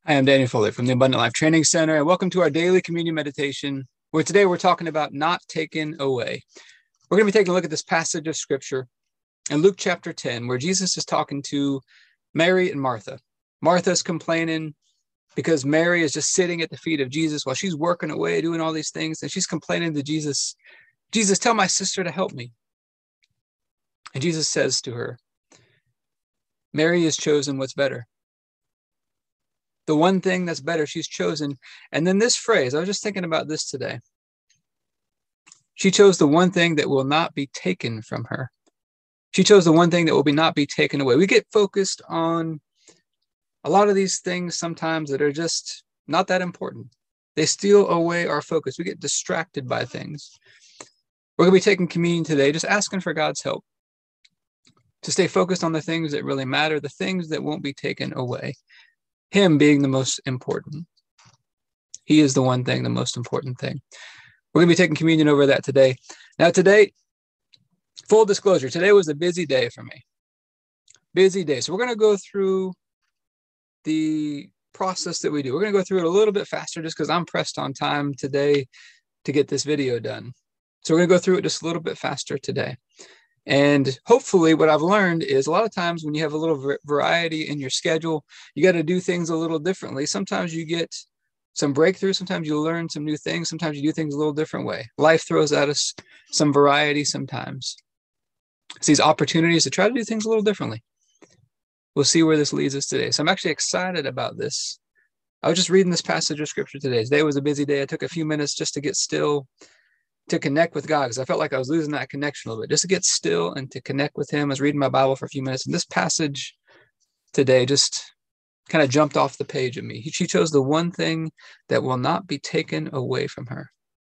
I am Daniel Foley from the Abundant Life Training Center, and welcome to our daily communion meditation, where today we're talking about not taken away. We're going to be taking a look at this passage of scripture in Luke chapter 10, where Jesus is talking to Mary and Martha. Martha's complaining because Mary is just sitting at the feet of Jesus while she's working away, doing all these things, and she's complaining to Jesus, "Jesus, tell my sister to help me." And Jesus says to her, "Mary has chosen what's better." The one thing that's better, she's chosen. And then this phrase, I was just thinking about this today. She chose the one thing that will not be taken from her. She chose the one thing that will not be taken away. We get focused on a lot of these things sometimes that are just not that important. They steal away our focus. We get distracted by things. We're going to be taking communion today, just asking for God's help to stay focused on the things that really matter, the things that won't be taken away. Him being the most important. He is the one thing, the most important thing. We're going to be taking communion over that today. Now today, full disclosure, today was a busy day for me. Busy day. So we're going to go through the process that we do. We're going to go through it a little bit faster just because I'm pressed on time today to get this video done. So we're going to go through it just a little bit faster today. And hopefully what I've learned is a lot of times when you have a little variety in your schedule, you got to do things a little differently. Sometimes you get some breakthrough. Sometimes you learn some new things. Sometimes you do things a little different way. Life throws at us some variety sometimes. It's these opportunities to try to do things a little differently. We'll see where this leads us today. So I'm actually excited about this. I was just reading this passage of scripture today. Today was a busy day. I took a few minutes just to get still, to connect with God, because I felt like I was losing that connection a little bit, just to get still and to connect with him. I was reading my Bible for a few minutes, and this passage today just kind of jumped off the page at me. She chose the one thing that will not be taken away from her.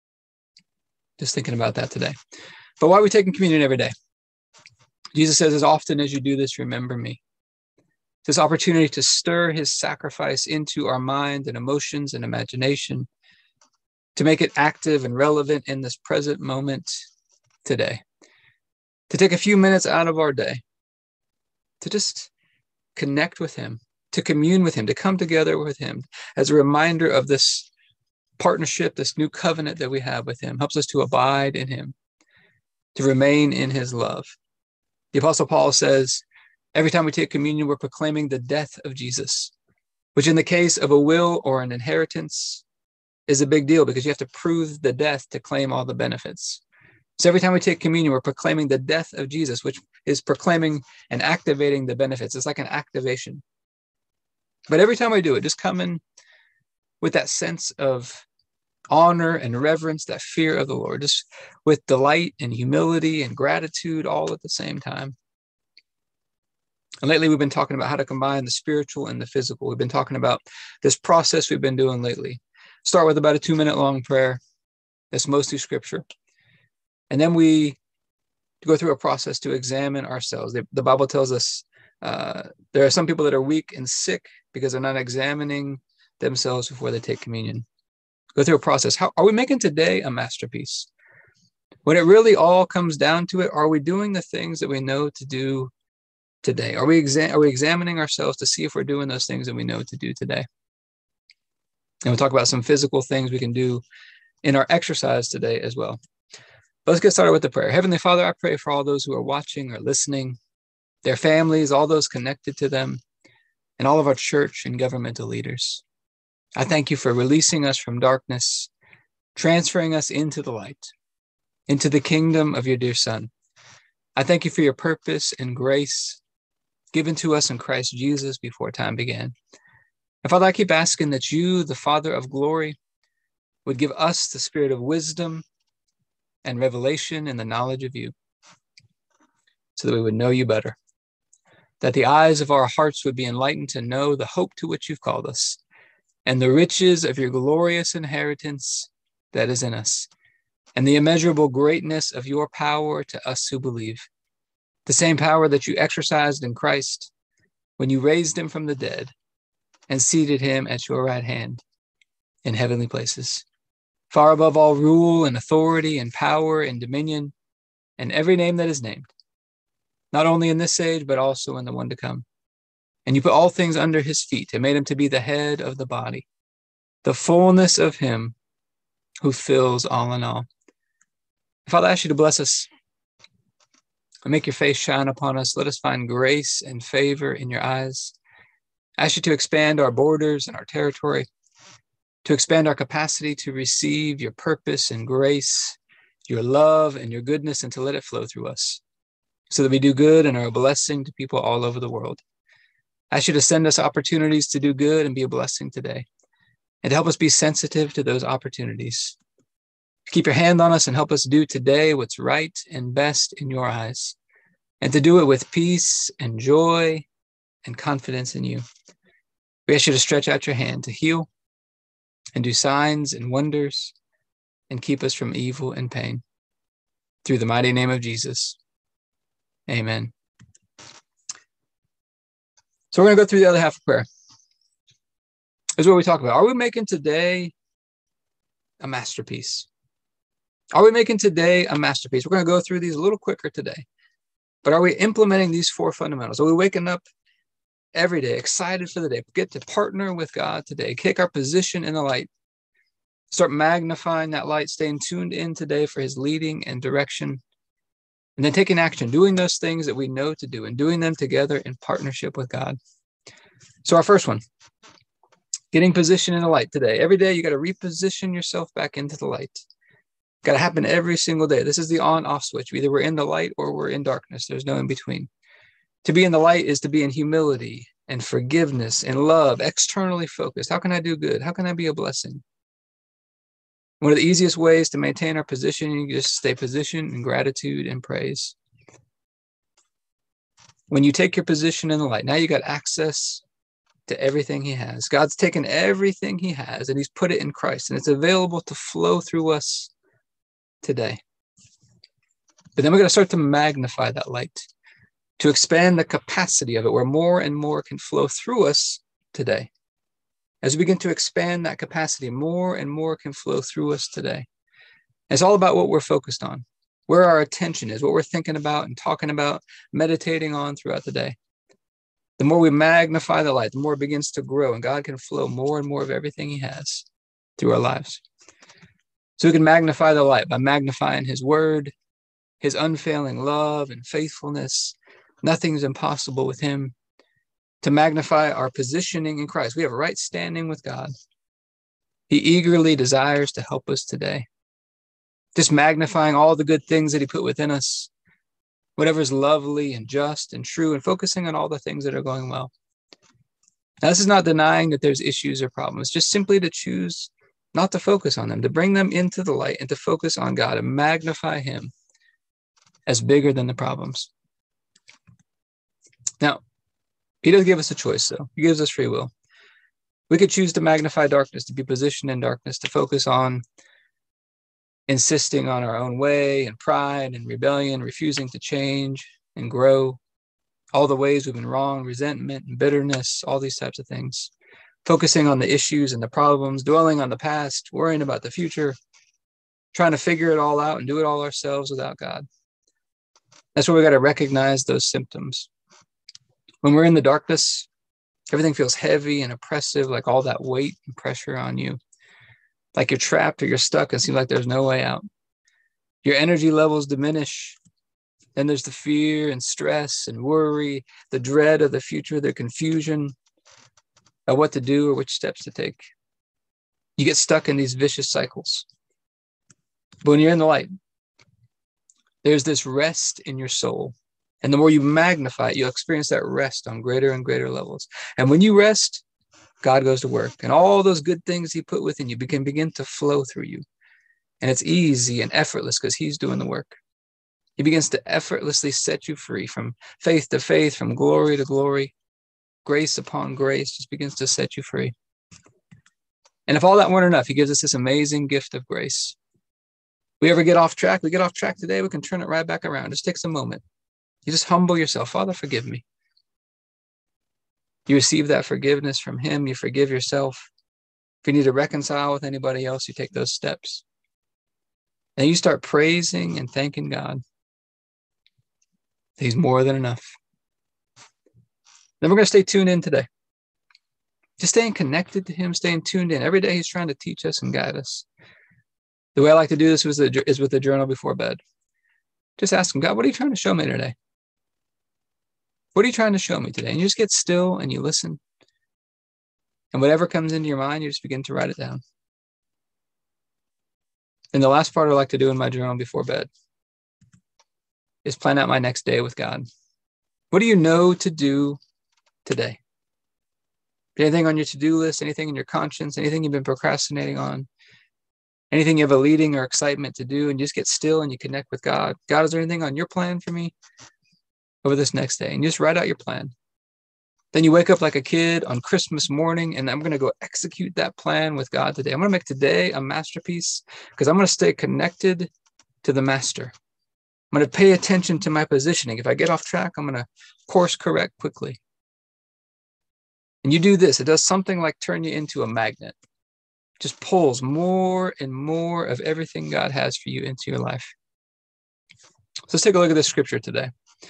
Just thinking about that today. But why are we taking communion every day? Jesus says, as often as you do this, remember me. This opportunity to stir his sacrifice into our mind and emotions and imagination, to make it active and relevant in this present moment today. To take a few minutes out of our day to just connect with him, to commune with him, to come together with him as a reminder of this partnership, this new covenant that we have with him, helps us to abide in him, to remain in his love. The Apostle Paul says, every time we take communion, we're proclaiming the death of Jesus, which in the case of a will or an inheritance is a big deal because you have to prove the death to claim all the benefits. So every time we take communion, we're proclaiming the death of Jesus, which is proclaiming and activating the benefits. It's like an activation. But every time we do it, just come in with that sense of honor and reverence, that fear of the Lord, just with delight and humility and gratitude all at the same time. And lately, we've been talking about how to combine the spiritual and the physical. We've been talking about this process we've been doing lately. Start with about a 2-minute long prayer. That's mostly scripture. And then we go through a process to examine ourselves. The Bible tells us there are some people that are weak and sick because they're not examining themselves before they take communion. Go through a process. How are we making today a masterpiece? When it really all comes down to it, are we doing the things that we know to do today? Are we examining ourselves to see if we're doing those things that we know to do today? And we'll talk about some physical things we can do in our exercise today as well. But let's get started with the prayer. Heavenly Father, I pray for all those who are watching or listening, their families, all those connected to them, and all of our church and governmental leaders. I thank you for releasing us from darkness, transferring us into the light, into the kingdom of your dear Son. I thank you for your purpose and grace given to us in Christ Jesus before time began. And Father, I keep asking that you, the Father of glory, would give us the spirit of wisdom and revelation and the knowledge of you, so that we would know you better, that the eyes of our hearts would be enlightened to know the hope to which you've called us, and the riches of your glorious inheritance that is in us, and the immeasurable greatness of your power to us who believe, the same power that you exercised in Christ when you raised him from the dead and seated him at your right hand in heavenly places, far above all rule and authority and power and dominion and every name that is named, not only in this age, but also in the one to come. And you put all things under his feet and made him to be the head of the body, the fullness of him who fills all in all. Father, I ask you to bless us and make your face shine upon us. Let us find grace and favor in your eyes. I ask you to expand our borders and our territory, to expand our capacity to receive your purpose and grace, your love and your goodness, and to let it flow through us so that we do good and are a blessing to people all over the world. I ask you to send us opportunities to do good and be a blessing today, and to help us be sensitive to those opportunities. Keep your hand on us and help us do today what's right and best in your eyes, and to do it with peace and joy and confidence in you. We ask you to stretch out your hand to heal and do signs and wonders and keep us from evil and pain. Through the mighty name of Jesus. Amen. So we're going to go through the other half of prayer. This is what we talk about. Are we making today a masterpiece? Are we making today a masterpiece? We're going to go through these a little quicker today. But are we implementing these 4 fundamentals? Are we waking up every day excited for the day? Get to partner with God today. Take our position in the light. Start magnifying that light, staying tuned in today for his leading and direction. And then taking action, doing those things that we know to do and doing them together in partnership with God. So our first one, getting position in the light today. Every day you got to reposition yourself back into the light. Got to happen every single day. This is the on-off switch. Either we're in the light or we're in darkness. There's no in between. To be in the light is to be in humility and forgiveness and love, externally focused. How can I do good? How can I be a blessing? One of the easiest ways to maintain our position, you just stay positioned in gratitude and praise. When you take your position in the light, now you got access to everything he has. God's taken everything he has and he's put it in Christ, and it's available to flow through us today. But then we're going to start to magnify that light, to expand the capacity of it, where more and more can flow through us today. As we begin to expand that capacity, more and more can flow through us today. It's all about what we're focused on, where our attention is, what we're thinking about and talking about, meditating on throughout the day. The more we magnify the light, the more it begins to grow, and God can flow more and more of everything he has through our lives. So we can magnify the light by magnifying his word, his unfailing love and faithfulness. Nothing's impossible with him. To magnify our positioning in Christ. We have a right standing with God. He eagerly desires to help us today. Just magnifying all the good things that he put within us, whatever is lovely and just and true, and focusing on all the things that are going well. Now, this is not denying that there's issues or problems, just simply to choose not to focus on them, to bring them into the light and to focus on God and magnify him as bigger than the problems. Now, he does give us a choice, though. He gives us free will. We could choose to magnify darkness, to be positioned in darkness, to focus on insisting on our own way and pride and rebellion, refusing to change and grow, all the ways we've been wrong, resentment and bitterness, all these types of things. Focusing on the issues and the problems, dwelling on the past, worrying about the future, trying to figure it all out and do it all ourselves without God. That's where we got to recognize those symptoms. When we're in the darkness, everything feels heavy and oppressive, like all that weight and pressure on you. Like you're trapped or you're stuck and seems like there's no way out. Your energy levels diminish. Then there's the fear and stress and worry, the dread of the future, the confusion of what to do or which steps to take. You get stuck in these vicious cycles. But when you're in the light, there's this rest in your soul. And the more you magnify it, you'll experience that rest on greater and greater levels. And when you rest, God goes to work. And all those good things he put within you can begin to flow through you. And it's easy and effortless because he's doing the work. He begins to effortlessly set you free from faith to faith, from glory to glory. Grace upon grace just begins to set you free. And if all that weren't enough, he gives us this amazing gift of grace. We ever get off track? We get off track today, we can turn it right back around. Just takes a moment. You just humble yourself. Father, forgive me. You receive that forgiveness from him. You forgive yourself. If you need to reconcile with anybody else, you take those steps. And you start praising and thanking God. He's more than enough. Then we're going to stay tuned in today. Just staying connected to him, staying tuned in. Every day he's trying to teach us and guide us. The way I like to do this is with a journal before bed. Just ask him, God, what are you trying to show me today? What are you trying to show me today? And you just get still and you listen. And whatever comes into your mind, you just begin to write it down. And the last part I like to do in my journal before bed is plan out my next day with God. What do you know to do today? Anything on your to-do list, anything in your conscience, anything you've been procrastinating on, anything you have a leading or excitement to do, and just get still and you connect with God. God, is there anything on your plan for me over this next day? And you just write out your plan. Then you wake up like a kid on Christmas morning, and I'm going to go execute that plan with God today. I'm going to make today a masterpiece because I'm going to stay connected to the master. I'm going to pay attention to my positioning. If I get off track, I'm going to course correct quickly. And you do this, it does something like turn you into a magnet. Just pulls more and more of everything God has for you into your life. So let's take a look at this scripture today.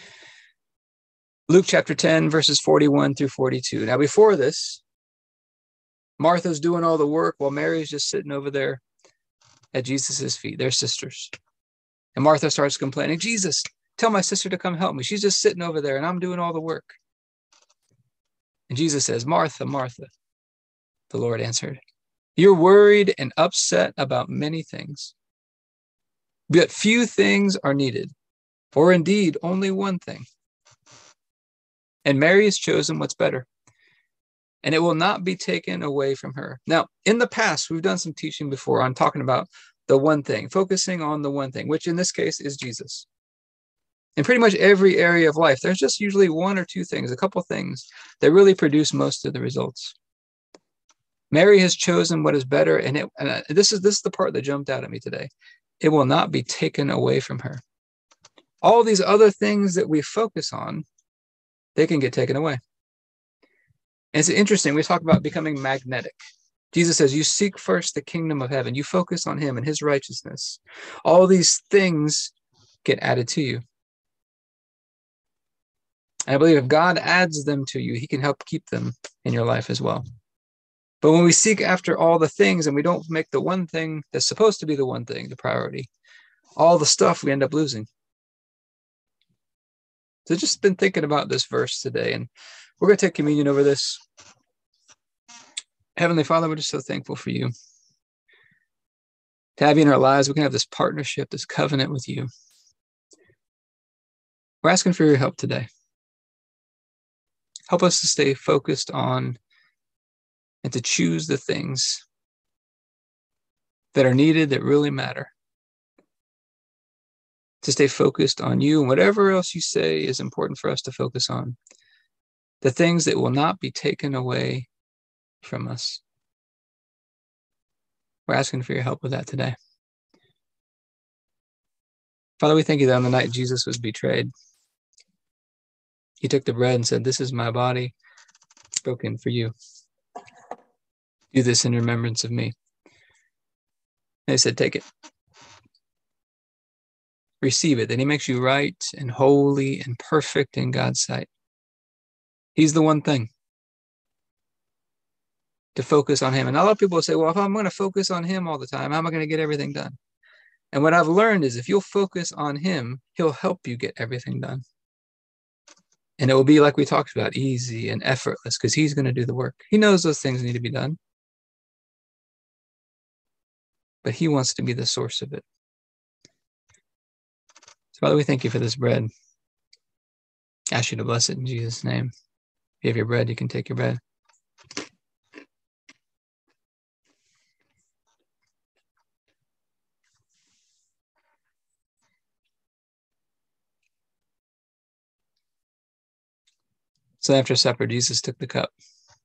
Luke chapter 10, verses 41 through 42. Now, before this, Martha's doing all the work while Mary's just sitting over there at Jesus' feet. They're sisters. And Martha starts complaining, Jesus, tell my sister to come help me. She's just sitting over there and I'm doing all the work. And Jesus says, Martha, Martha, the Lord answered, you're worried and upset about many things, but few things are needed, or indeed only one thing. And Mary has chosen what's better, and it will not be taken away from her. Now, in the past, we've done some teaching before on talking about the one thing, focusing on the one thing, which in this case is Jesus. In pretty much every area of life, there's just usually one or two things, a couple things that really produce most of the results. Mary has chosen what is better, and this is the part that jumped out at me today. It will not be taken away from her. All these other things that we focus on, they can get taken away. And it's interesting, we talk about becoming magnetic. Jesus says, you seek first the kingdom of heaven. You focus on him and his righteousness. All these things get added to you. And I believe if God adds them to you, he can help keep them in your life as well. But when we seek after all the things and we don't make the one thing that's supposed to be the one thing, the priority, all the stuff we end up losing. So I've just been thinking about this verse today, and we're going to take communion over this. Heavenly Father, we're just so thankful for you. To have you in our lives, we can have this partnership, this covenant with you. We're asking for your help today. Help us to stay focused on and to choose the things that are needed, that really matter. To stay focused on you and whatever else you say is important for us to focus on. The things that will not be taken away from us. We're asking for your help with that today. Father, we thank you that on the night Jesus was betrayed, he took the bread and said, this is my body broken for you. Do this in remembrance of me. And he said, take it. Receive it. Then he makes you right and holy and perfect in God's sight. He's the one thing. To focus on him. And a lot of people say, well, if I'm going to focus on him all the time, how am I going to get everything done? And what I've learned is if you'll focus on him, he'll help you get everything done. And it will be like we talked about, easy and effortless, because he's going to do the work. He knows those things need to be done. But he wants to be the source of it. So Father, we thank you for this bread. I ask you to bless it in Jesus' name. If you have your bread, you can take your bread. So after supper, Jesus took the cup.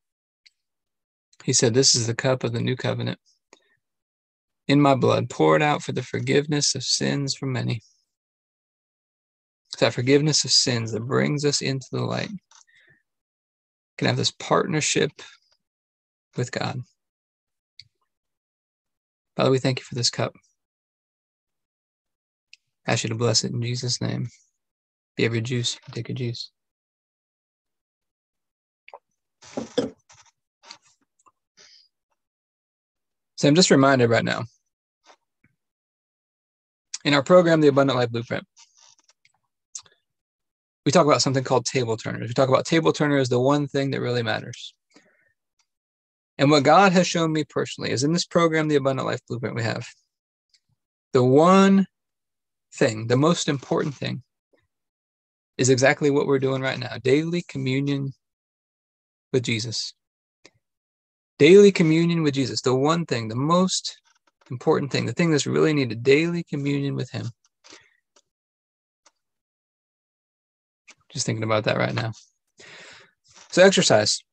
He said, this is the cup of the new covenant in my blood, poured out for the forgiveness of sins for many. It's that forgiveness of sins that brings us into the light. Can have this partnership with God. Father, we thank you for this cup. I ask you to bless it in Jesus' name. If you have your juice, you can take your juice. So I'm just reminded right now, in our program, The Abundant Life Blueprint, we talk about something called table turners. We talk about table turners, the one thing that really matters. And what God has shown me personally is in this program, The Abundant Life Blueprint, we have the one thing, the most important thing, is exactly what we're doing right now. Daily communion with Jesus. Daily communion with Jesus. The one thing, the most important thing, the thing that's really needed, daily communion with him. Just thinking about that right now. So exercise.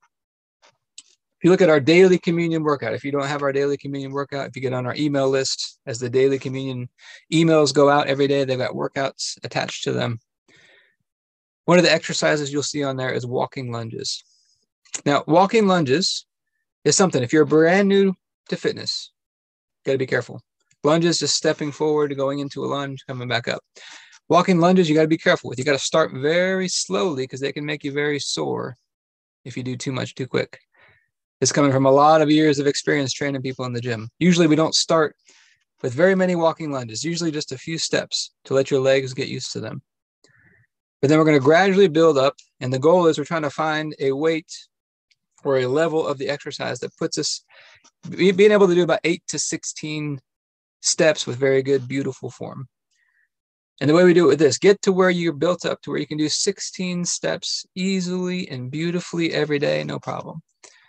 If you look at our daily communion workout, if you don't have our daily communion workout, if you get on our email list, as the daily communion emails go out every day, they've got workouts attached to them. One of the exercises you'll see on there is walking lunges. Now, walking lunges is something, if you're brand new to fitness, got to be careful. Lunges, just stepping forward, going into a lunge, coming back up. Walking lunges, you got to be careful with. You got to start very slowly because they can make you very sore if you do too much too quick. It's coming from a lot of years of experience training people in the gym. Usually we don't start with very many walking lunges, usually just a few steps to let your legs get used to them. But then we're going to gradually build up. And the goal is we're trying to find a weight or a level of the exercise that puts us being able to do about 8 to 16 steps with very good, beautiful form. And the way we do it with this, get to where you're built up to where you can do 16 steps easily and beautifully every day, no problem.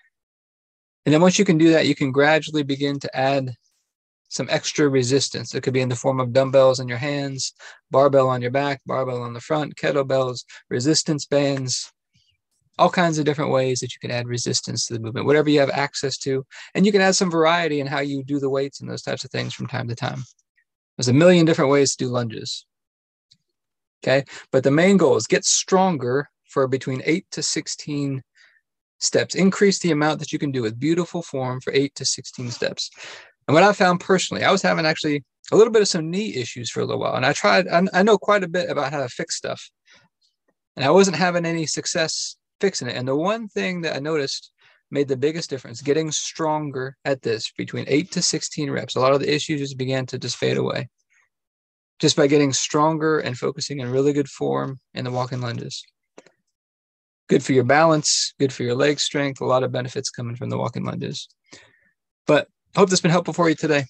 And then once you can do that, you can gradually begin to add some extra resistance. It could be in the form of dumbbells in your hands, barbell on your back, barbell on the front, kettlebells, resistance bands, all kinds of different ways that you can add resistance to the movement, whatever you have access to. And you can add some variety in how you do the weights and those types of things from time to time. There's a million different ways to do lunges. Okay, but the main goal is get stronger for between 8 to 16 steps. Increase the amount that you can do with beautiful form for 8 to 16 steps. And what I found personally, I was having actually a little bit of some knee issues for a little while. And I know quite a bit about how to fix stuff. And I wasn't having any success fixing it. And the one thing that I noticed made the biggest difference, getting stronger at this between 8 to 16 reps. A lot of the issues just began to just fade away. Just by getting stronger and focusing in really good form in the walking lunges. Good for your balance, good for your leg strength, a lot of benefits coming from the walking lunges. But I hope this has been helpful for you today.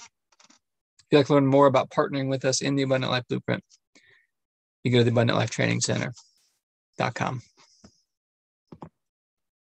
If you'd like to learn more about partnering with us in the Abundant Life Blueprint, you go to the AbundantLifeTrainingCenter.com.